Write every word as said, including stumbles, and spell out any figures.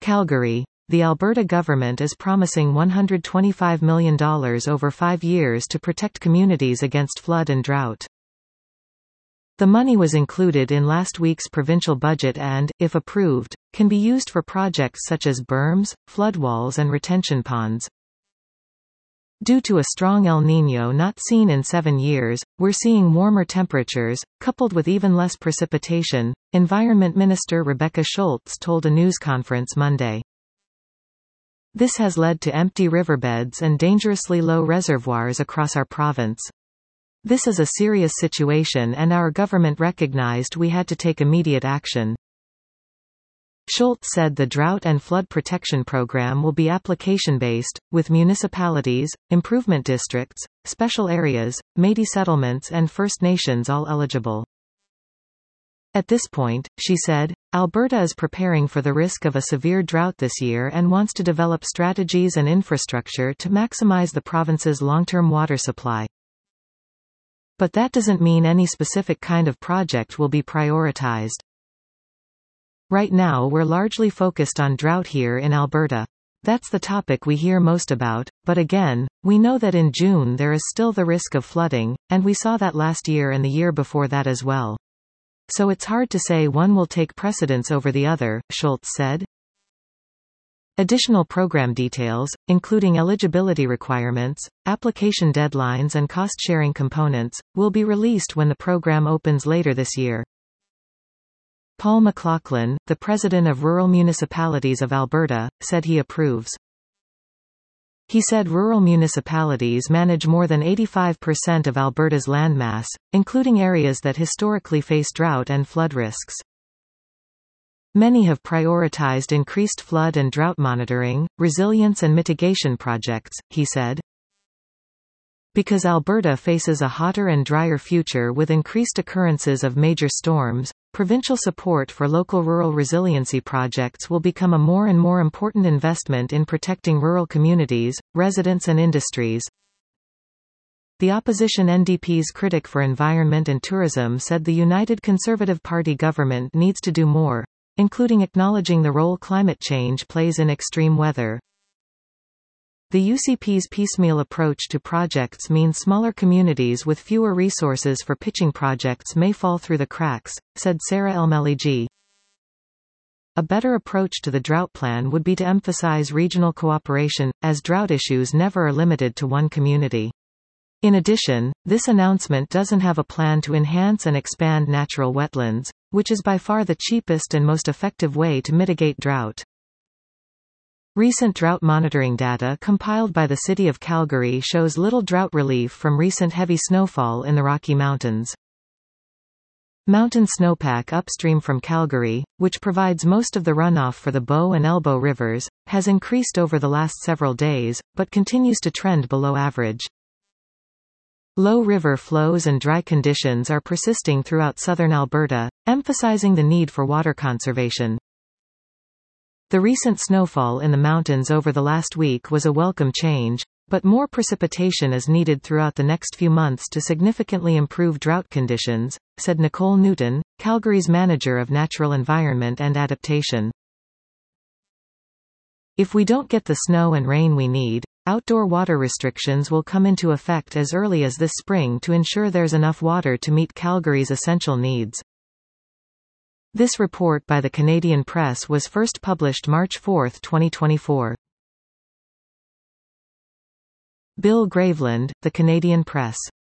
Calgary. The Alberta government is promising one hundred twenty-five million dollars over five years to protect communities against flood and drought. The money was included in last week's provincial budget and, if approved, can be used for projects such as berms, floodwalls and retention ponds. Due to a strong El Niño not seen in seven years, we're seeing warmer temperatures, coupled with even less precipitation, Environment Minister Rebecca Schultz told a news conference Monday. This has led to empty riverbeds and dangerously low reservoirs across our province. This is a serious situation and our government recognized we had to take immediate action. Schultz said the drought and flood protection program will be application-based, with municipalities, improvement districts, special areas, Métis settlements and First Nations all eligible. At this point, she said, Alberta is preparing for the risk of a severe drought this year and wants to develop strategies and infrastructure to maximize the province's long-term water supply. But that doesn't mean any specific kind of project will be prioritized. Right now we're largely focused on drought here in Alberta. That's the topic we hear most about, but again, we know that in June there is still the risk of flooding, and we saw that last year and the year before that as well. So it's hard to say one will take precedence over the other, Schultz said. Additional program details, including eligibility requirements, application deadlines and cost-sharing components, will be released when the program opens later this year. Paul McLaughlin, the president of Rural Municipalities of Alberta, said he approves. He said rural municipalities manage more than eighty-five percent of Alberta's landmass, including areas that historically face drought and flood risks. Many have prioritized increased flood and drought monitoring, resilience and mitigation projects, he said. Because Alberta faces a hotter and drier future with increased occurrences of major storms, provincial support for local rural resiliency projects will become a more and more important investment in protecting rural communities, residents and industries. The opposition N D P's critic for environment and tourism said the United Conservative Party government needs to do more, including acknowledging the role climate change plays in extreme weather. The U C P's piecemeal approach to projects means smaller communities with fewer resources for pitching projects may fall through the cracks, said Sarah Elmeligi. A better approach to the drought plan would be to emphasize regional cooperation, as drought issues never are limited to one community. In addition, this announcement doesn't have a plan to enhance and expand natural wetlands, which is by far the cheapest and most effective way to mitigate drought. Recent drought monitoring data compiled by the City of Calgary shows little drought relief from recent heavy snowfall in the Rocky Mountains. Mountain snowpack upstream from Calgary, which provides most of the runoff for the Bow and Elbow rivers, has increased over the last several days, but continues to trend below average. Low river flows and dry conditions are persisting throughout southern Alberta, emphasizing the need for water conservation. The recent snowfall in the mountains over the last week was a welcome change, but more precipitation is needed throughout the next few months to significantly improve drought conditions, said Nicole Newton, Calgary's manager of natural environment and adaptation. If we don't get the snow and rain we need, outdoor water restrictions will come into effect as early as this spring to ensure there's enough water to meet Calgary's essential needs. This report by the Canadian Press was first published March fourth, twenty twenty-four. Bill Graveland, The Canadian Press.